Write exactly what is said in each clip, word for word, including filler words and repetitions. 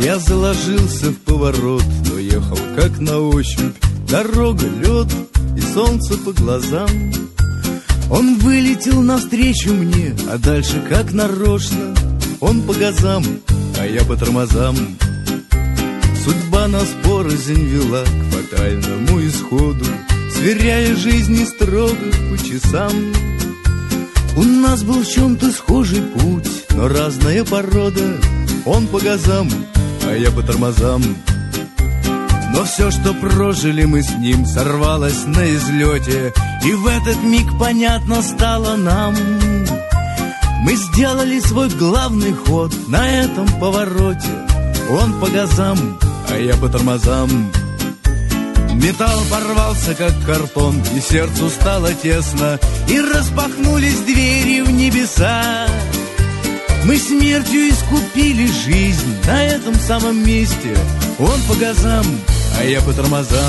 Я заложился в поворот, но ехал как на ощупь. Дорога, лед и солнце по глазам. Он вылетел навстречу мне, а дальше как нарочно. Он по газам, а я по тормозам. Судьба нас порознь вела к фатальному исходу, сверяя жизни строго по часам. У нас был в чем-то схожий путь, но разная порода. Он по газам, а я по тормозам. Но все, что прожили мы с ним, сорвалось на излете. И в этот миг понятно стало нам: мы сделали свой главный ход на этом повороте. Он по газам, а я по тормозам. Металл порвался, как картон, и сердцу стало тесно, и распахнулись двери в небеса. Мы смертью искупили жизнь на этом самом месте. Он по газам, а я по тормозам.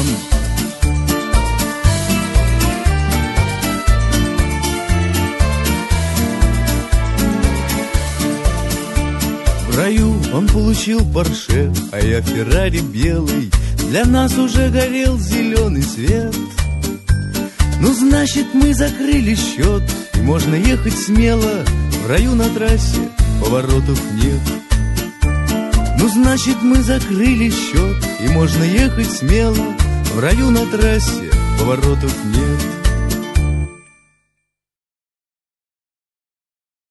В раю он получил Порше, а я Феррари белый. Для нас уже горел зеленый свет. Ну, значит, мы закрыли счет, и можно ехать смело. В раю на трассе поворотов нет. Ну, значит, мы закрыли счет, и можно ехать смело. В раю на трассе поворотов нет.